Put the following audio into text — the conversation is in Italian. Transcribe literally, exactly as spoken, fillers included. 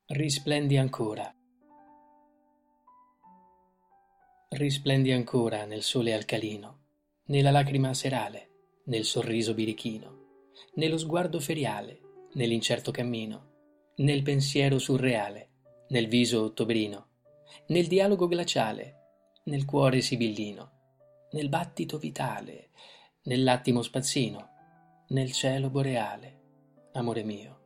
Risplendi ancora. Risplendi ancora nel sole alcalino, nella lacrima serale, nel sorriso birichino, nello sguardo feriale, nell'incerto cammino, nel pensiero surreale, nel viso ottobrino, nel dialogo glaciale, nel cuore sibillino, nel battito vitale, nell'attimo spazzino, nel cielo boreale, amore mio.